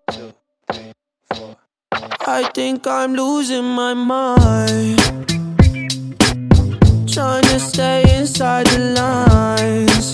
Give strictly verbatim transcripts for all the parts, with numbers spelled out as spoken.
two, three, four. I think I'm losing my mind, trying to stay inside the lines.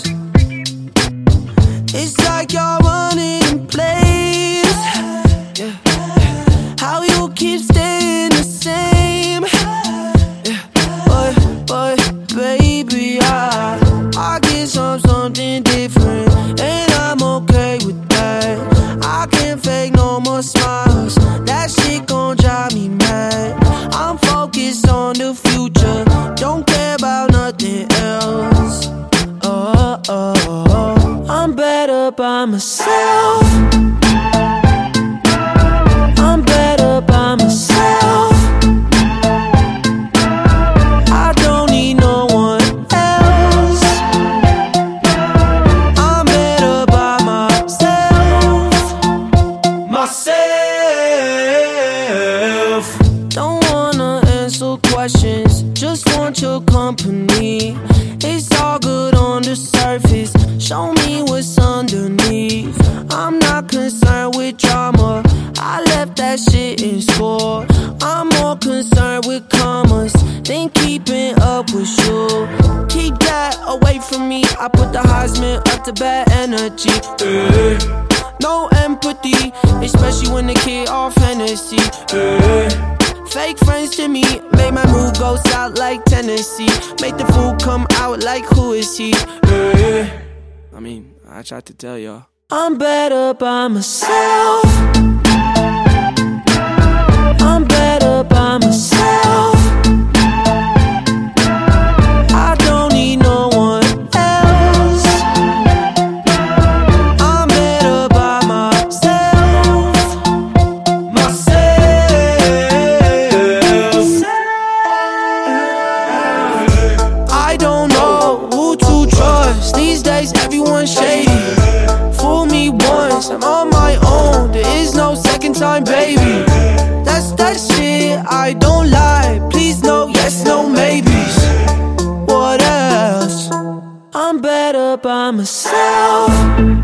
It's like you're running in place. Yeah. How you keep staying the same. Yeah. But, but, baby, I, I get some something different, and I'm okay with that. I can't fake no more smiles. That shit gon' drive me mad. I'm focused on the future, don't care about nothing else. Oh, oh, oh. I'm better by myself. I'm better by myself. I don't need no one else. I'm better by myself. Myself. Don't wanna answer questions, just want your company. It's all good on the surface, show me what's underneath. I'm not concerned with drama, I left that shit in school. I'm more concerned with commas than keeping up with you. Keep that away from me, I put the Heisman up to bad energy. eh. No empathy, especially when the kid off Hennessy. eh. Fake friends to me, make my mood go south like Tennessee. Make the fool come out like who is he? eh. I mean, I tried to tell y'all. I'm better by myself. I'm better by myself. I don't need no one else. I'm better by myself. Myself. I don't know who to trust. These days everyone's shady. Fool me once, I'm on my own. There is no second time, baby. That's that shit I don't like. Please no yes, no maybes. What else? I'm better by myself.